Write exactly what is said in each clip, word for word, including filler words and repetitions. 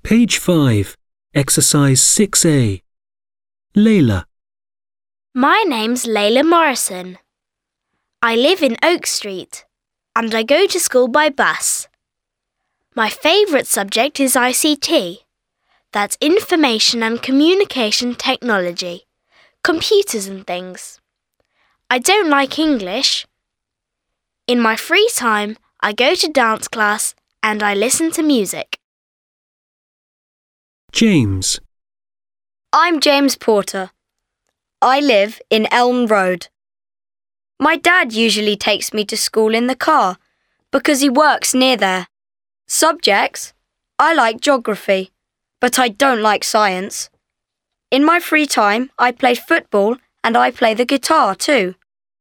Page five, Exercise six A. Layla. My name's Layla Morrison. I live in Oak Street and I go to school by bus. My favourite subject is I C T. That's Information and Communication Technology, computers and things. I don't like English. In my free time, I go to dance class and I listen to music. James. I'm James Porter. I live in Elm Road. My dad usually takes me to school in the car because he works near there. Subjects? I like geography, but I don't like science. In my free time, I play football and I play the guitar too.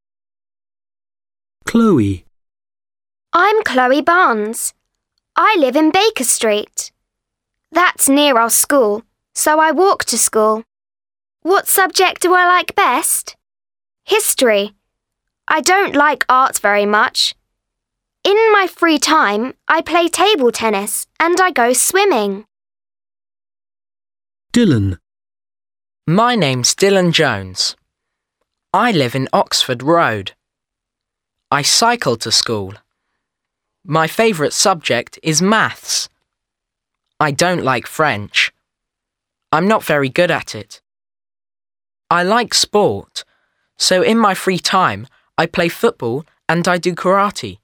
Chloe. I'm Chloe Barnes. I live in Baker Street. That's near our school, so I walk to school. What subject do I like best? History. I don't like art very much. In my free time, I play table tennis and I go swimming. Dylan. My name's Dylan Jones. I live in Oxford Road. I cycle to school. My favourite subject is maths. I don't like French. I'm not very good at it. I like sport, so in my free time I play football and I do karate.